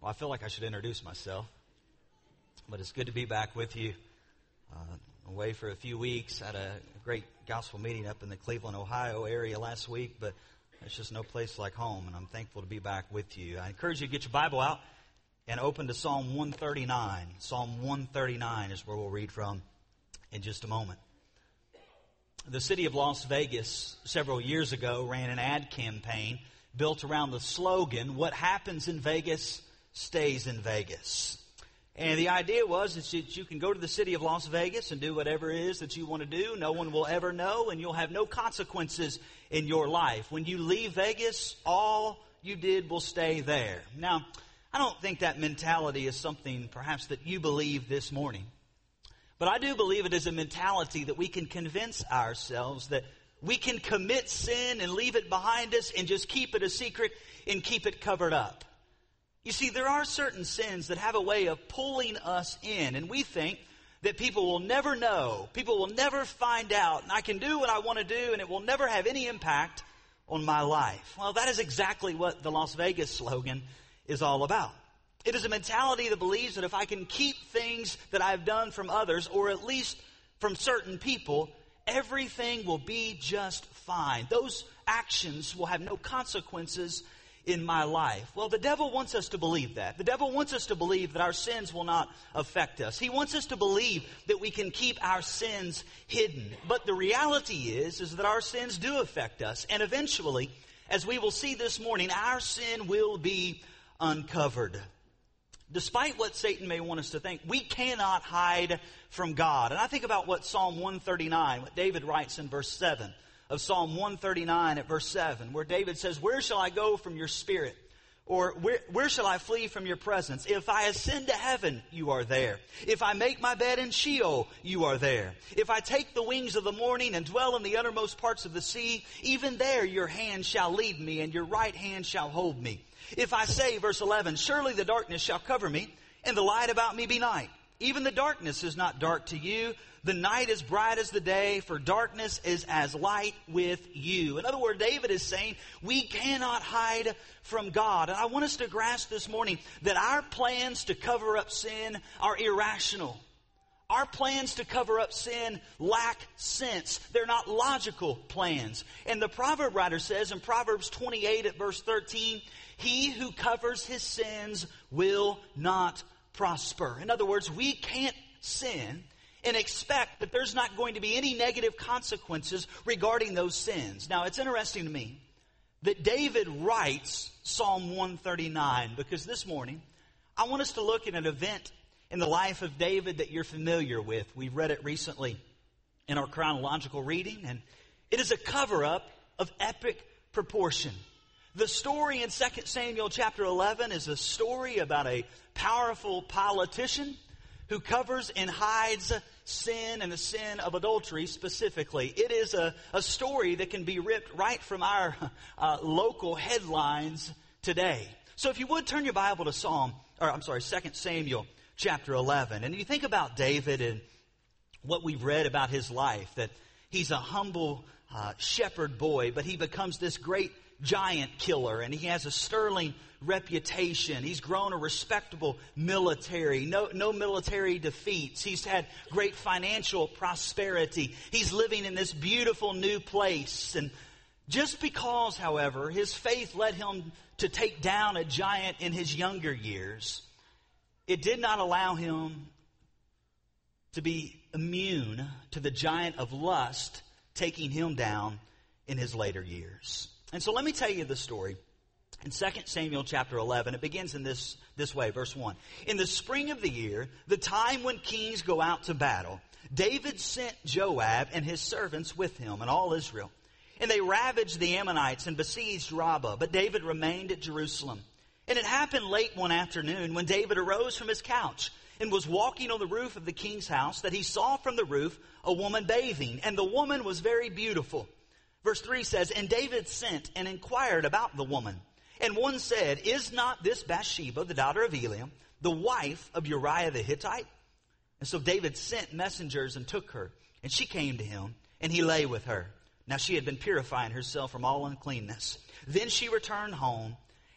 Well, I feel like I should introduce myself, but it's good to be back with you. Away for a few weeks. Had a great gospel meeting up in the Cleveland, Ohio area last week, but there's just no place like home, and I'm thankful to be back with you. I encourage you to get your Bible out and open to Psalm 139. Psalm 139 is where we'll read from in just a moment. The city of Las Vegas several years ago ran an ad campaign built around the slogan, "What happens in Vegas stays in Vegas." And the idea was that you can go to the city of Las Vegas and do whatever it is that you want to do. No one will ever know, and you'll have no consequences in your life. When you leave Vegas, all you did will stay there. Now, I don't think that mentality is something perhaps that you believe this morning. But I do believe it is a mentality that we can convince ourselves that we can commit sin and leave it behind us and just keep it a secret and keep it covered up. You see, there are certain sins that have a way of pulling us in, and we think that people will never know, people will never find out, and I can do what I want to do, and it will never have any impact on my life. Well, that is exactly what the Las Vegas slogan is all about. It is a mentality that believes that if I can keep things that I've done from others, or at least from certain people, everything will be just fine. Those actions will have no consequences in my life. Well, the devil wants us to believe that. The devil wants us to believe that our sins will not affect us. He wants us to believe that we can keep our sins hidden. But the reality is that our sins do affect us. And eventually, as we will see this morning, our sin will be uncovered. Despite what Satan may want us to think, we cannot hide from God. And I think about what Psalm 139, what David writes in verse 7 of Psalm 139 at verse 7, where David says, "Where shall I go from your spirit? Or where shall I flee from your presence? If I ascend to heaven, you are there. If I make my bed in Sheol, you are there. If I take the wings of the morning and dwell in the uttermost parts of the sea, even there your hand shall lead me and your right hand shall hold me. If I say," verse 11, "surely the darkness shall cover me and the light about me be night. Even the darkness is not dark to you. The night is bright as the day, for darkness is as light with you." In other words, David is saying we cannot hide from God. And I want us to grasp this morning that our plans to cover up sin are irrational. Our plans to cover up sin lack sense. They're not logical plans. And the proverb writer says in Proverbs 28 at verse 13, "He who covers his sins will not prosper." In other words, we can't sin and expect that there's not going to be any negative consequences regarding those sins. Now, it's interesting to me that David writes Psalm 139 because this morning I want us to look at an event in the life of David that you're familiar with. We've read it recently in our chronological reading, and it is a cover-up of epic proportion. The story in 2 Samuel chapter 11 is a story about a powerful politician who covers and hides sin and the sin of adultery specifically. It is a story that can be ripped right from our local headlines today. So if you would turn your Bible to 2 Samuel chapter 11. And you think about David and what we've read about his life, that he's a humble shepherd boy, but he becomes this great giant killer, and he has a sterling reputation. He's grown a respectable military, no military defeats. He's had great financial prosperity. He's living in this beautiful new place. And just because, however, his faith led him to take down a giant in his younger years, it did not allow him to be immune to the giant of lust taking him down in his later years. And so let me tell you the story. In 2 Samuel chapter 11, it begins in this way, verse 1. "In the spring of the year, the time when kings go out to battle, David sent Joab and his servants with him and all Israel. And they ravaged the Ammonites and besieged Rabbah, but David remained at Jerusalem. And it happened late one afternoon when David arose from his couch and was walking on the roof of the king's house that he saw from the roof a woman bathing, and the woman was very beautiful." Verse 3 says, "And David sent and inquired about the woman. And one said, 'Is not this Bathsheba, the daughter of Eliam, the wife of Uriah the Hittite?' And so David sent messengers and took her, and she came to him, and he lay with her. Now she had been purifying herself from all uncleanness. Then she returned home,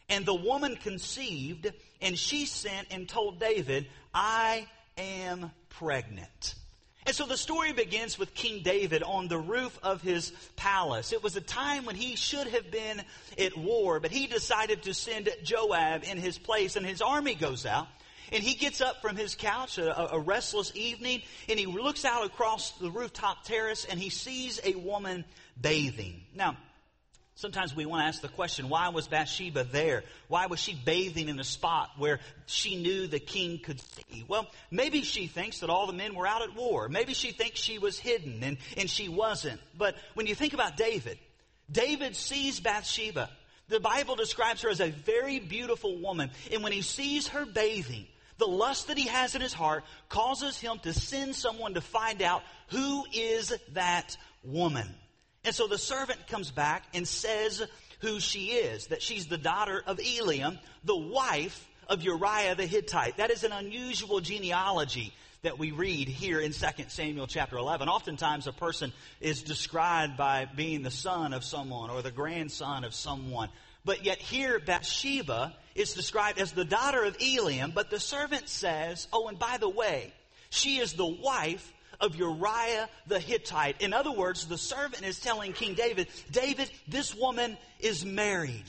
And the woman conceived, and she sent and told David, I am pregnant. And so the story begins with King David on the roof of his palace. It was a time when he should have been at war, but he decided to send Joab in his place, and his army goes out. And he gets up from his couch, a restless evening, and he looks out across the rooftop terrace, and he sees a woman bathing. Now, sometimes we want to ask the question, why was Bathsheba there? Why was she bathing in a spot where she knew the king could see? Well, maybe she thinks that all the men were out at war. Maybe she thinks she was hidden, and she wasn't. But when you think about David, David sees Bathsheba. The Bible describes her as a very beautiful woman. And when he sees her bathing, the lust that he has in his heart causes him to send someone to find out who is that woman. And so the servant comes back and says who she is, that she's the daughter of Eliam, the wife of Uriah the Hittite. That is an unusual genealogy that we read here in 2 Samuel chapter 11. Oftentimes a person is described by being the son of someone or the grandson of someone. But yet here Bathsheba is described as the daughter of Eliam, but the servant says, oh, and by the way, she is the wife of Uriah the Hittite. In other words, the servant is telling King David, David, this woman is married.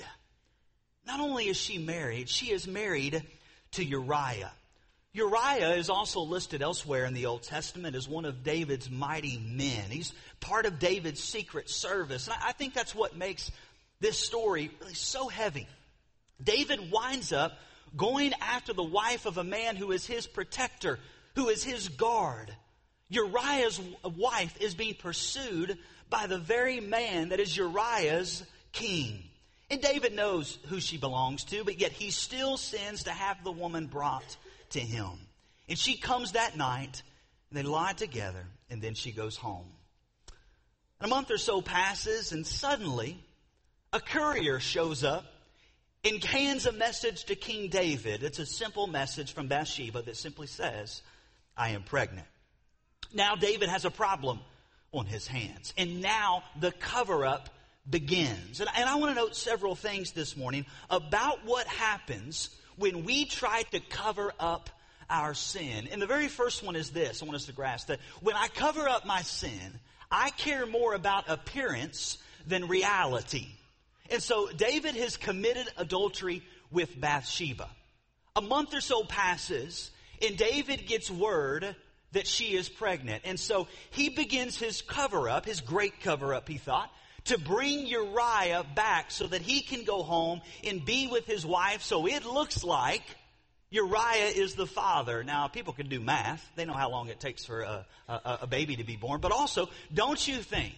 Not only is she is married to Uriah. Uriah is also listed elsewhere in the Old Testament as one of David's mighty men. He's part of David's secret service. And I think that's what makes this story really so heavy. David winds up going after the wife of a man who is his protector, who is his guard. Uriah's wife is being pursued by the very man that is Uriah's king. And David knows who she belongs to, but yet he still sends to have the woman brought to him. And she comes that night, and they lie together, and then she goes home. And a month or so passes, and suddenly a courier shows up and hands a message to King David. It's a simple message from Bathsheba that simply says, I am pregnant. Now David has a problem on his hands. And now the cover-up begins. And I want to note several things this morning about what happens when we try to cover up our sin. And the very first one is this. I want us to grasp that when I cover up my sin, I care more about appearance than reality. And so David has committed adultery with Bathsheba. A month or so passes, and David gets word that she is pregnant. And so he begins his cover-up, his great cover-up, he thought, to bring Uriah back so that he can go home and be with his wife. So it looks like Uriah is the father. Now, people can do math. They know how long it takes for a baby to be born. But also, don't you think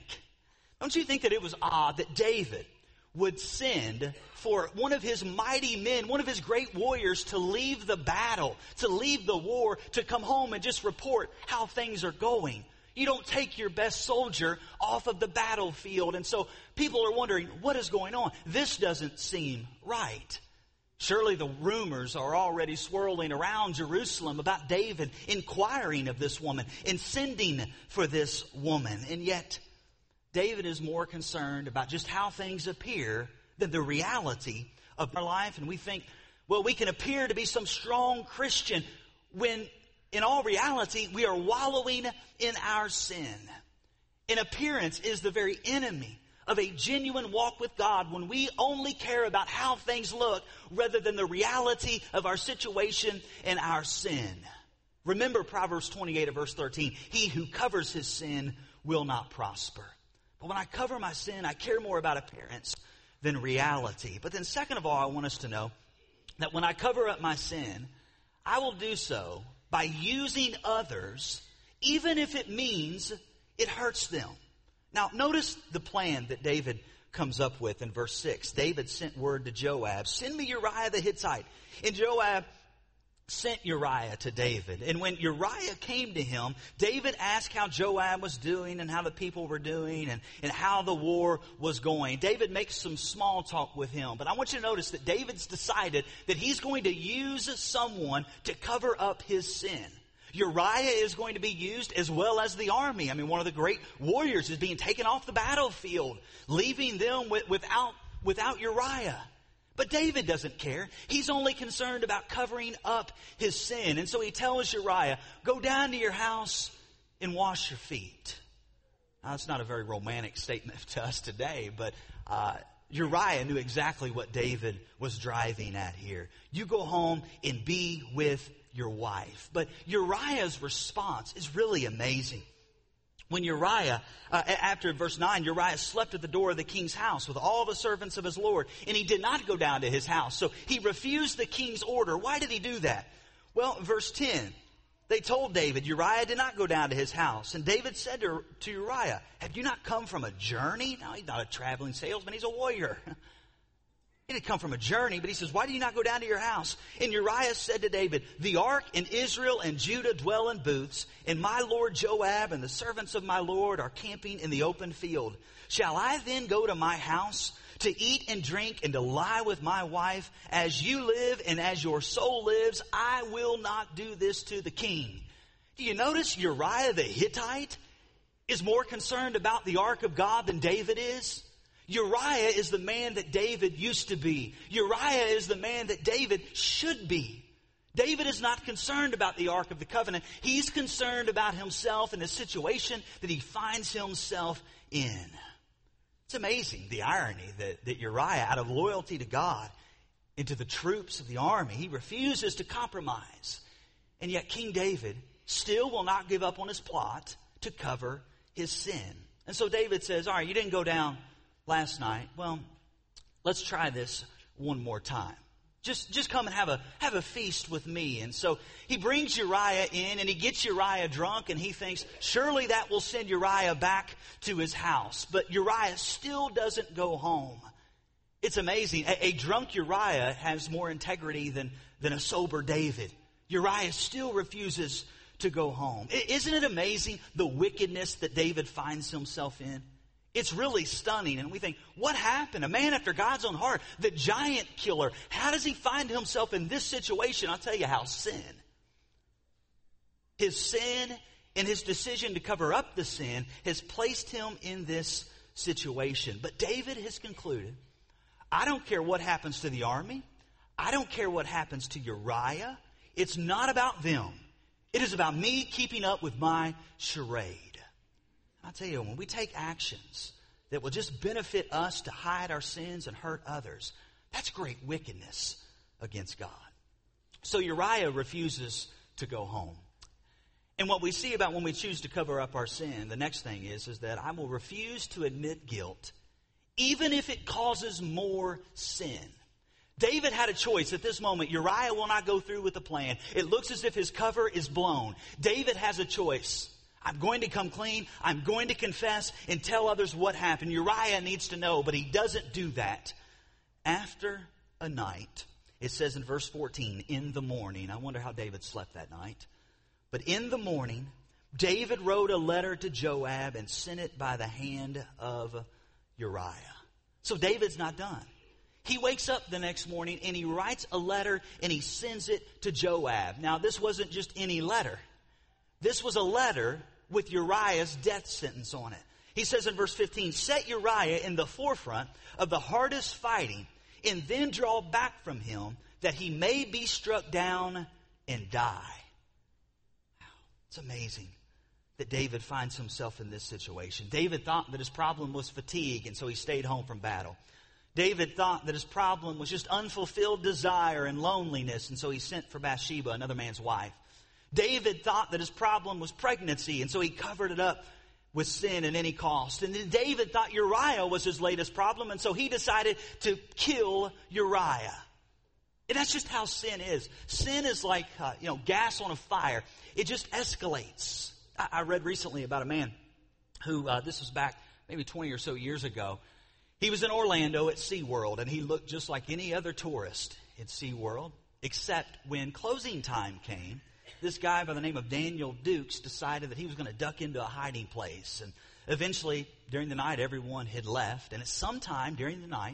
that it was odd that David would send for one of his mighty men, one of his great warriors, to leave the battle, to leave the war, to come home and just report how things are going? You don't take your best soldier off of the battlefield. And so people are wondering, what is going on? This doesn't seem right. Surely the rumors are already swirling around Jerusalem about David inquiring of this woman and sending for this woman. And yet David is more concerned about just how things appear than the reality of our life. And we think, well, we can appear to be some strong Christian when in all reality we are wallowing in our sin. And appearance is the very enemy of a genuine walk with God when we only care about how things look rather than the reality of our situation and our sin. Remember Proverbs 28 at verse 13, he who covers his sin will not prosper. But when I cover my sin, I care more about appearance than reality. But then second of all, I want us to know that when I cover up my sin, I will do so by using others, even if it means it hurts them. Now, notice the plan that David comes up with in verse 6. David sent word to Joab, send me Uriah the Hittite. And Joab sent Uriah to David. And when Uriah came to him, David asked how Joab was doing and how the people were doing and how the war was going. David makes some small talk with him. But I want you to notice that David's decided that he's going to use someone to cover up his sin. Uriah is going to be used as well as the army. I mean, one of the great warriors is being taken off the battlefield, leaving them without Uriah. But David doesn't care. He's only concerned about covering up his sin. And so he tells Uriah, go down to your house and wash your feet. Now, that's not a very romantic statement to us today, but Uriah knew exactly what David was driving at here. You go home and be with your wife. But Uriah's response is really amazing. When Uriah, after verse 9, Uriah slept at the door of the king's house with all the servants of his Lord, and he did not go down to his house. So he refused the king's order. Why did he do that? Well, verse 10, they told David, Uriah did not go down to his house. And David said to Uriah, have you not come from a journey? No, he's not a traveling salesman. He's a warrior. He didn't come from a journey, but he says, why do you not go down to your house? And Uriah said to David, the ark and Israel and Judah dwell in booths, and my lord Joab and the servants of my lord are camping in the open field. Shall I then go to my house to eat and drink and to lie with my wife? As you live and as your soul lives, I will not do this to the king. Do you notice Uriah the Hittite is more concerned about the ark of God than David is? Uriah is the man that David used to be. Uriah is the man that David should be. David is not concerned about the Ark of the Covenant. He's concerned about himself and the situation that he finds himself in. It's amazing, the irony that Uriah, out of loyalty to God and to the troops of the army, he refuses to compromise. And yet King David still will not give up on his plot to cover his sin. And so David says, all right, you didn't go down last night. Well, let's try this one more time. Just come and have a feast with me. And so he brings Uriah in and he gets Uriah drunk and he thinks surely that will send Uriah back to his house. But Uriah still doesn't go home. It's amazing. A drunk Uriah has more integrity than a sober David. Uriah still refuses to go home. Isn't it amazing the wickedness that David finds himself in? It's really stunning. And we think, what happened? A man after God's own heart, the giant killer. How does he find himself in this situation? I'll tell you how. Sin. His sin and his decision to cover up the sin has placed him in this situation. But David has concluded, I don't care what happens to the army. I don't care what happens to Uriah. It's not about them. It is about me keeping up with my charade. I'll tell you, when we take actions that will just benefit us to hide our sins and hurt others, that's great wickedness against God. So Uriah refuses to go home. And what we see about when we choose to cover up our sin, the next thing is that I will refuse to admit guilt, even if it causes more sin. David had a choice at this moment. Uriah will not go through with the plan. It looks as if his cover is blown. David has a choice. I'm going to come clean. I'm going to confess and tell others what happened. Uriah needs to know, but he doesn't do that. After a night, it says in verse 14, in the morning. I wonder how David slept that night. But in the morning, David wrote a letter to Joab and sent it by the hand of Uriah. So David's not done. He wakes up the next morning and he writes a letter and he sends it to Joab. Now, this wasn't just any letter. This was a letter with Uriah's death sentence on it. He says in verse 15, set Uriah in the forefront of the hardest fighting and then draw back from him that he may be struck down and die. Wow, it's amazing that David finds himself in this situation. David thought that his problem was fatigue, and so he stayed home from battle. David thought that his problem was just unfulfilled desire and loneliness, and so he sent for Bathsheba, another man's wife. David thought that his problem was pregnancy, and so he covered it up with sin at any cost. And then David thought Uriah was his latest problem, and so he decided to kill Uriah. And that's just how sin is. Sin is like gas on a fire. It just escalates. I read recently about a man who, this was back maybe 20 or so years ago. He was in Orlando at SeaWorld, and he looked just like any other tourist at SeaWorld, except when closing time came, this guy by the name of Daniel Dukes decided that he was going to duck into a hiding place. And eventually, during the night, everyone had left. And at some time during the night,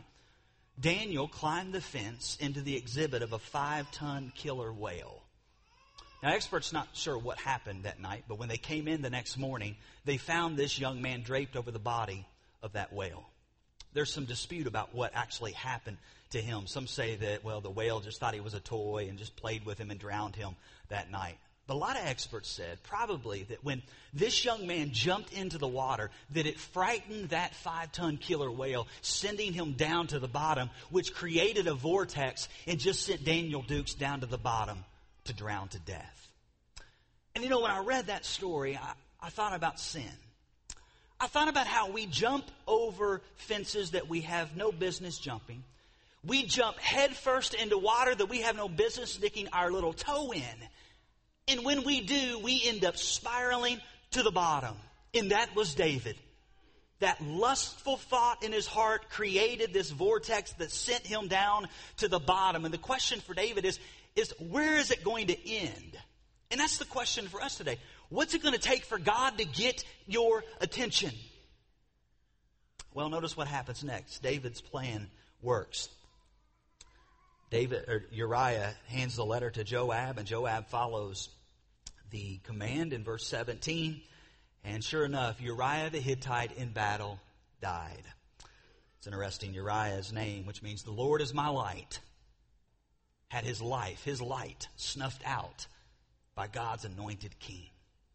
Daniel climbed the fence into the exhibit of a 5-ton killer whale. Now, experts not sure what happened that night, but when they came in the next morning, they found this young man draped over the body of that whale. There's some dispute about what actually happened to him. Some say that, well, the whale just thought he was a toy and just played with him and drowned him that night. But a lot of experts said probably that when this young man jumped into the water, that it frightened that 5-ton killer whale, sending him down to the bottom, which created a vortex and just sent Daniel Dukes down to the bottom to drown to death. And you know, when I read that story, I thought about sin. I thought about how we jump over fences that we have no business jumping. We jump headfirst into water that we have no business sticking our little toe in. And when we do, we end up spiraling to the bottom. And that was David. That lustful thought in his heart created this vortex that sent him down to the bottom. And the question for David is where is it going to end? And that's the question for us today. What's it going to take for God to get your attention? Well, notice what happens next. David's plan works. Uriah hands the letter to Joab, and Joab follows the command in verse 17. And sure enough, Uriah the Hittite in battle died. It's interesting, Uriah's name, which means the Lord is my light, had his light snuffed out by God's anointed king.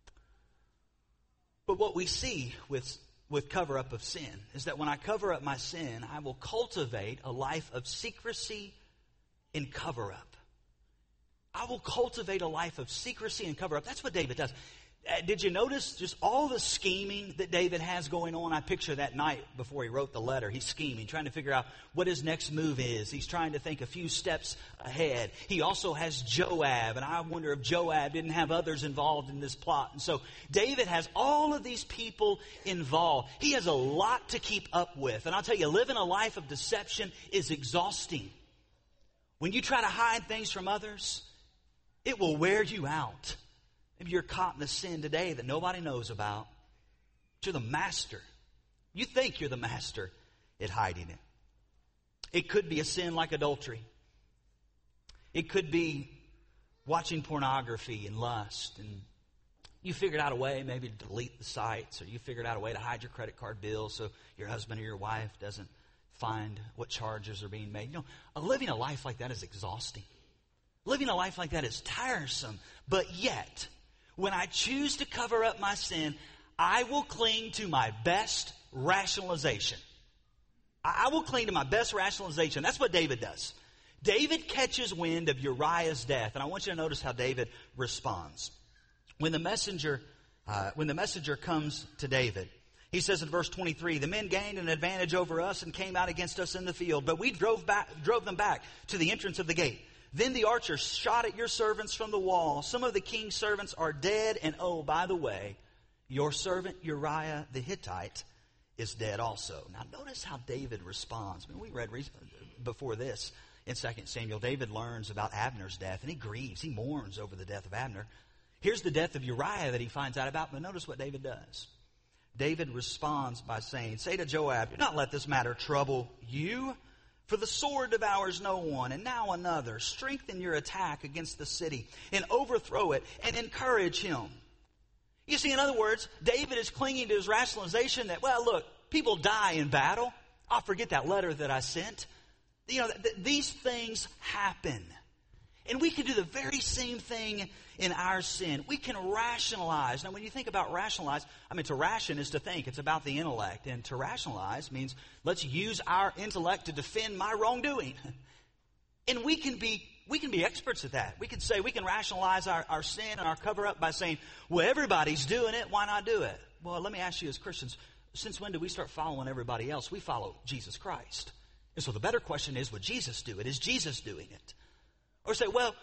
But what we see with cover-up of sin is that when I cover up my sin, I will cultivate a life of secrecy and cover-up. I will cultivate a life of secrecy and cover-up. That's what David does. Did you notice just all the scheming that David has going on? I picture that night before he wrote the letter. He's scheming, trying to figure out what his next move is. He's trying to think a few steps ahead. He also has Joab, and I wonder if Joab didn't have others involved in this plot. And so David has all of these people involved. He has a lot to keep up with. And I'll tell you, living a life of deception is exhausting. When you try to hide things from others, it will wear you out. Maybe you're caught in a sin today that nobody knows about. But you're the master. You think you're the master at hiding it. It could be a sin like adultery. It could be watching pornography and lust. And you figured out a way maybe to delete the sites, or you figured out a way to hide your credit card bill so your husband or your wife doesn't find what charges are being made. You know, living a life like that is exhausting. Living a life like that is tiresome. But yet, when I choose to cover up my sin, I will cling to my best rationalization. I will cling to my best rationalization. That's what David does. David catches wind of Uriah's death, and I want you to notice how David responds. When the messenger comes to David, he says in verse 23, the men gained an advantage over us and came out against us in the field, but we drove them back to the entrance of the gate. Then the archers shot at your servants from the wall. Some of the king's servants are dead. And oh, by the way, your servant Uriah the Hittite is dead also. Now notice how David responds. I mean, we read before this in 2 Samuel. David learns about Abner's death, and he grieves. He mourns over the death of Abner. Here's the death of Uriah that he finds out about. But notice what David does. David responds by saying, say to Joab, do not let this matter trouble you. For the sword devours no one, and now another. Strengthen your attack against the city, and overthrow it, and encourage him. You see, in other words, David is clinging to his rationalization that, well, look, people die in battle. I'll forget that letter that I sent. You know, these things happen. And we can do the very same thing in our sin. We can rationalize. Now, when you think about rationalize, I mean, to ration is to think. It's about the intellect. And to rationalize means let's use our intellect to defend my wrongdoing. And we can be experts at that. We can say, we can rationalize our sin and our cover-up by saying, well, everybody's doing it. Why not do it? Well, let me ask you as Christians, since when do we start following everybody else? We follow Jesus Christ. And so the better question is, would Jesus do it? Is Jesus doing it? Or say, well,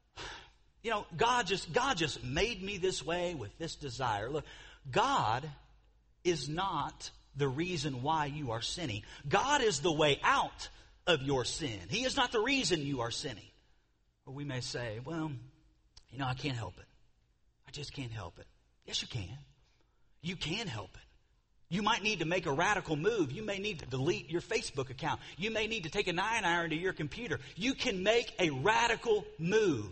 you know, God just made me this way with this desire. Look, God is not the reason why you are sinning. God is the way out of your sin. He is not the reason you are sinning. Or we may say, well, you know, I can't help it. I just can't help it. Yes, you can. You can help it. You might need to make a radical move. You may need to delete your Facebook account. You may need to take a 9-iron to your computer. You can make a radical move.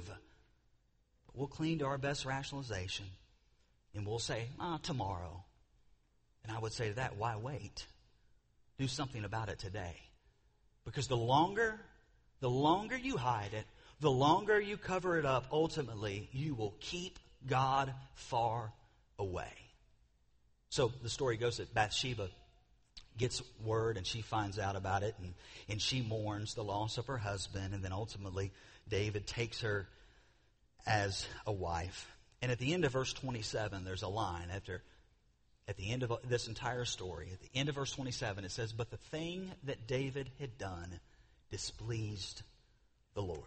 But we'll cling to our best rationalization, and we'll say, tomorrow. And I would say to that, why wait? Do something about it today. Because the longer the longer you hide it, the longer you cover it up, ultimately, you will keep God far away. So the story goes that Bathsheba gets word and she finds out about it, and she mourns the loss of her husband, and then ultimately David takes her as a wife. And at the end of verse 27, there's a line at the end of this entire story. At the end of verse 27, it says, "But the thing that David had done displeased the Lord."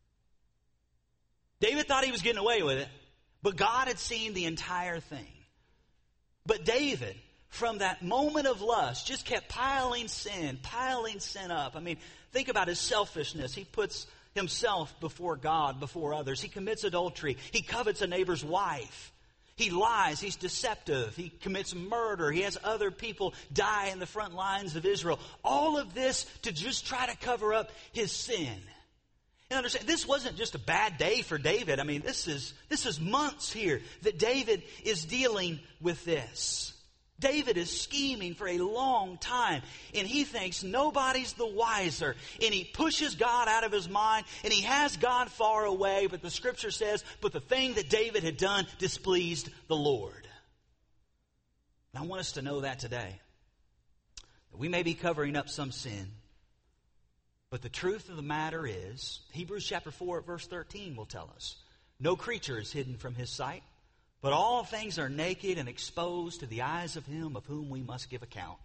David thought he was getting away with it, but God had seen the entire thing. But David, from that moment of lust, just kept piling sin up. I mean, think about his selfishness. He puts himself before God, before others. He commits adultery. He covets a neighbor's wife. He lies. He's deceptive. He commits murder. He has other people die in the front lines of Israel. All of this to just try to cover up his sin. And understand, this wasn't just a bad day for David. I mean, this is months here that David is dealing with this. David is scheming for a long time, and he thinks nobody's the wiser, and he pushes God out of his mind, and he has God far away, but the scripture says, but the thing that David had done displeased the Lord. And I want us to know that today. That we may be covering up some sin, but the truth of the matter is, Hebrews chapter 4 verse 13 will tell us, no creature is hidden from his sight, but all things are naked and exposed to the eyes of him of whom we must give account.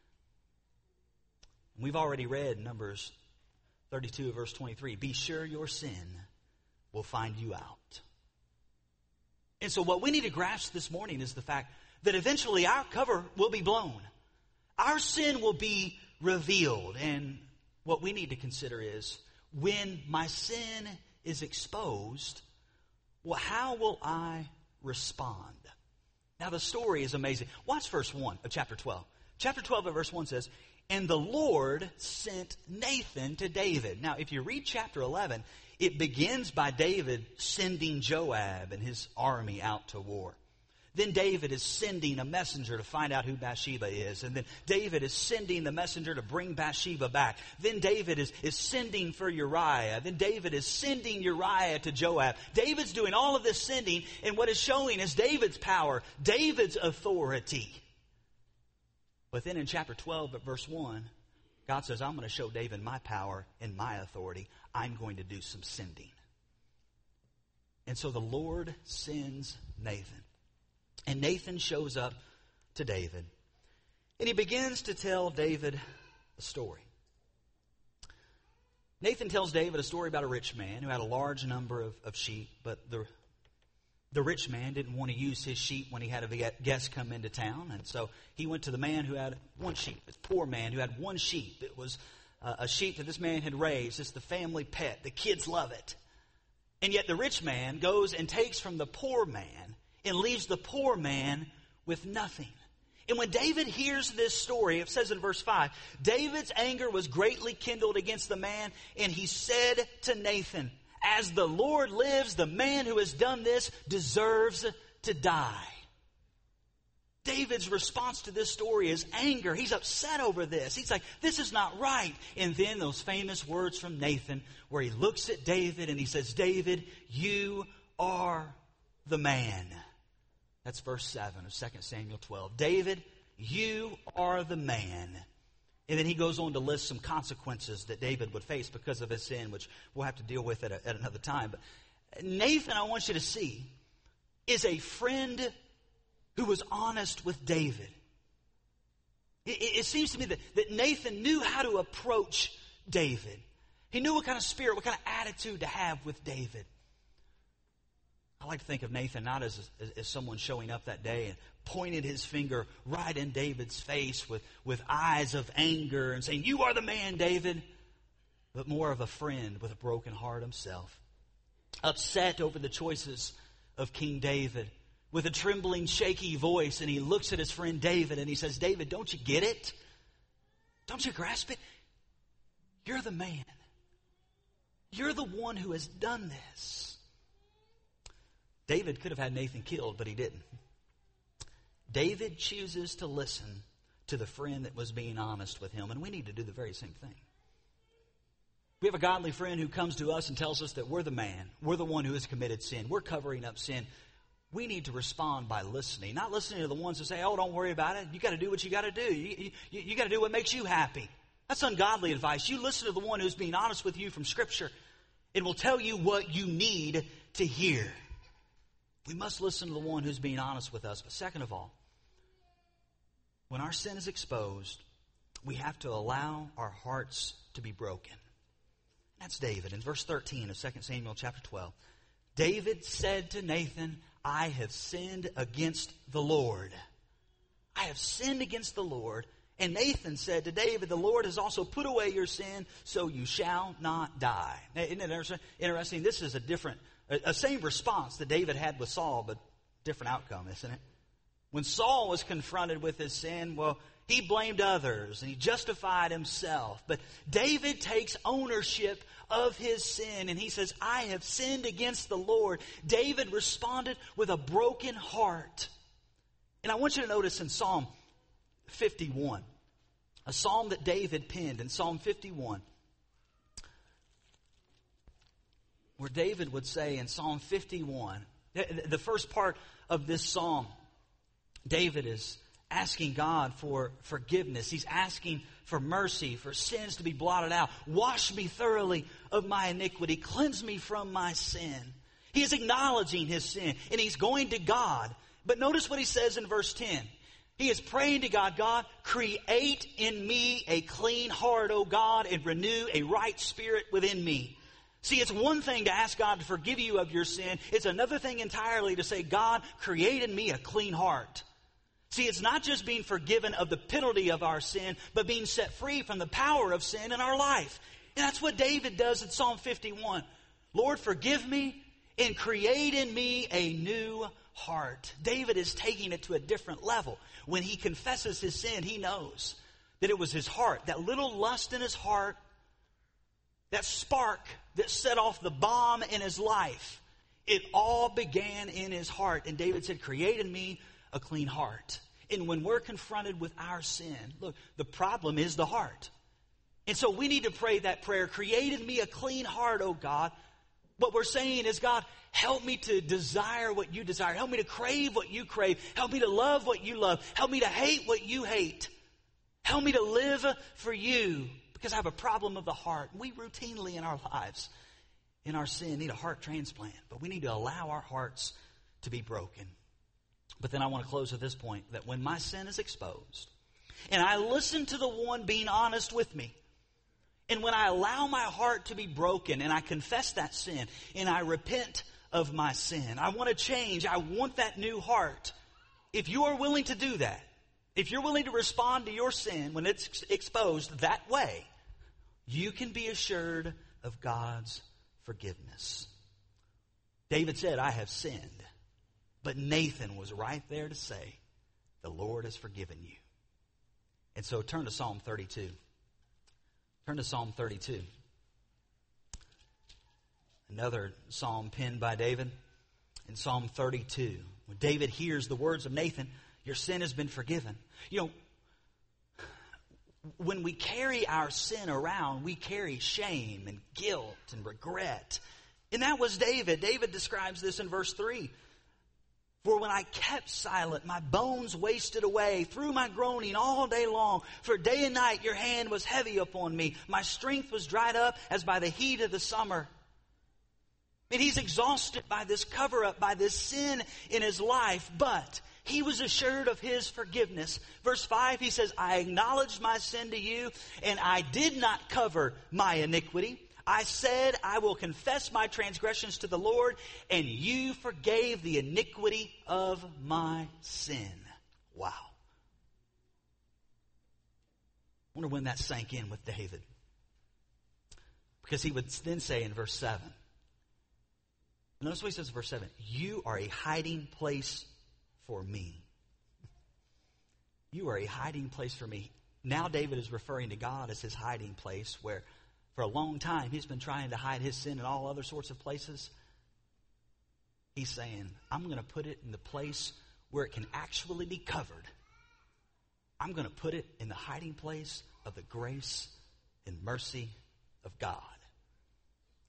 We've already read Numbers 32 verse 23. Be sure your sin will find you out. And so what we need to grasp this morning is the fact that eventually our cover will be blown. Our sin will be revealed. And what we need to consider is, when my sin is exposed, well, how will I respond? Now the story is amazing. Watch verse 1 of chapter 12. Chapter 12 of verse 1 says, and the Lord sent Nathan to David. Now if you read chapter 11, it begins by David sending Joab and his army out to war. Then David is sending a messenger to find out who Bathsheba is. And then David is sending the messenger to bring Bathsheba back. Then David is sending for Uriah. Then David is sending Uriah to Joab. David's doing all of this sending, and what is showing is David's power, David's authority. But then in chapter 12 at verse 1, God says, I'm going to show David my power and my authority. I'm going to do some sending. And so the Lord sends Nathan. And Nathan shows up to David. And he begins to tell David a story. Nathan tells David a story about a rich man who had a large number of sheep. But the rich man didn't want to use his sheep when he had a guest come into town. And so he went to the man who had one sheep. This poor man who had one sheep. It was a sheep that this man had raised. It's the family pet. The kids love it. And yet the rich man goes and takes from the poor man and leaves the poor man with nothing. And when David hears this story, it says in verse 5, David's anger was greatly kindled against the man, and he said to Nathan, as the Lord lives, the man who has done this deserves to die. David's response to this story is anger. He's upset over this. He's like, this is not right. And then those famous words from Nathan where he looks at David and he says, David, you are the man. That's verse 7 of 2 Samuel 12. David, you are the man. And then he goes on to list some consequences that David would face because of his sin, which we'll have to deal with at another time. But Nathan, I want you to see, is a friend who was honest with David. It seems to me that Nathan knew how to approach David. He knew what kind of spirit, what kind of attitude to have with David. I like to think of Nathan not as someone showing up that day and pointed his finger right in David's face with eyes of anger and saying, you are the man, David. But more of a friend with a broken heart himself. Upset over the choices of King David with a trembling, shaky voice. And he looks at his friend David and he says, David, don't you get it? Don't you grasp it? You're the man. You're the one who has done this. David could have had Nathan killed, but he didn't. David chooses to listen to the friend that was being honest with him, and we need to do the very same thing. We have a godly friend who comes to us and tells us that we're the man. We're the one who has committed sin. We're covering up sin. We need to respond by listening. Not listening to the ones who say, oh, don't worry about it. You got to do what you got to do. You got to do what makes you happy. That's ungodly advice. You listen to the one who's being honest with you from Scripture. It will tell you what you need to hear. We must listen to the one who's being honest with us. But second of all, when our sin is exposed, we have to allow our hearts to be broken. That's David. In verse 13 of 2 Samuel chapter 12, David said to Nathan, I have sinned against the Lord. I have sinned against the Lord. And Nathan said to David, the Lord has also put away your sin, so you shall not die. Now, isn't it interesting? This is a same response that David had with Saul, but different outcome, isn't it? When Saul was confronted with his sin, well, he blamed others and he justified himself. But David takes ownership of his sin and he says, I have sinned against the Lord. David responded with a broken heart. And I want you to notice in Psalm 51, a psalm that David penned in Psalm 51, where David would say in Psalm 51, the first part of this psalm, David is asking God for forgiveness. He's asking for mercy, for sins to be blotted out. Wash me thoroughly of my iniquity. Cleanse me from my sin. He is acknowledging his sin, and he's going to God. But notice what he says in verse 10. He is praying to God, God, create in me a clean heart, O God, and renew a right spirit within me. See, it's one thing to ask God to forgive you of your sin. It's another thing entirely to say, God, create in me a clean heart. See, it's not just being forgiven of the penalty of our sin, but being set free from the power of sin in our life. And that's what David does in Psalm 51. Lord, forgive me and create in me a new heart. David is taking it to a different level. When he confesses his sin, he knows that it was his heart, that little lust in his heart, that spark that set off the bomb in his life. It all began in his heart. And David said, create in me a clean heart. And when we're confronted with our sin, look, the problem is the heart. And so we need to pray that prayer, create in me a clean heart, O God. What we're saying is, God, help me to desire what you desire. Help me to crave what you crave. Help me to love what you love. Help me to hate what you hate. Help me to live for you, because I have a problem of the heart. We routinely in our lives, in our sin, need a heart transplant. But we need to allow our hearts to be broken. But then I want to close at this point, that when my sin is exposed, and I listen to the one being honest with me, and when I allow my heart to be broken, and I confess that sin, and I repent of my sin, I want to change, I want that new heart. If you are willing to do that, if you're willing to respond to your sin when it's exposed that way, you can be assured of God's forgiveness. David said, I have sinned. But Nathan was right there to say, the Lord has forgiven you. And so turn to Psalm 32. Turn to Psalm 32. Another psalm penned by David. In Psalm 32, when David hears the words of Nathan, your sin has been forgiven. You know, when we carry our sin around, we carry shame and guilt and regret. And that was David. David describes this in verse 3. For when I kept silent, my bones wasted away through my groaning all day long. For day and night your hand was heavy upon me. My strength was dried up as by the heat of the summer. And he's exhausted by this cover-up, by this sin in his life. But he was assured of his forgiveness. Verse 5, he says, I acknowledged my sin to you, and I did not cover my iniquity. I said, I will confess my transgressions to the Lord, and you forgave the iniquity of my sin. Wow. I wonder when that sank in with David. Because he would then say in verse 7, notice what he says in verse 7, you are a hiding place for me. You are a hiding place for me. Now David is referring to God as his hiding place, where for a long time he's been trying to hide his sin in all other sorts of places. He's saying, I'm going to put it in the place where it can actually be covered. I'm going to put it in the hiding place of the grace and mercy of God.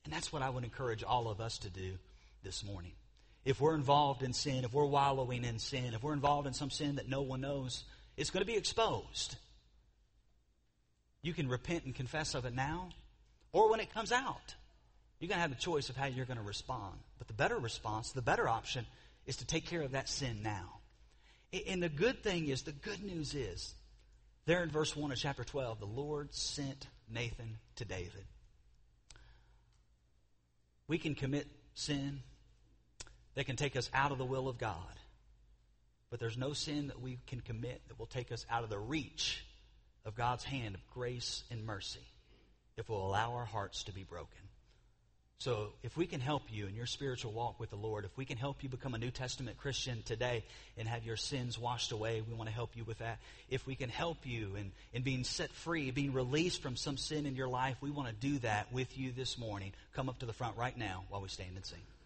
And that's what I would encourage all of us to do this morning. If we're involved in sin, if we're wallowing in sin, if we're involved in some sin that no one knows, it's going to be exposed. You can repent and confess of it now, or when it comes out. You're going to have the choice of how you're going to respond. But the better response, the better option, is to take care of that sin now. And the good news is, there in verse 1 of chapter 12, the Lord sent Nathan to David. We can commit sin that can take us out of the will of God. But there's no sin that we can commit that will take us out of the reach of God's hand of grace and mercy if we'll allow our hearts to be broken. So if we can help you in your spiritual walk with the Lord, if we can help you become a New Testament Christian today and have your sins washed away, we want to help you with that. If we can help you in being set free, being released from some sin in your life, we want to do that with you this morning. Come up to the front right now while we stand and sing.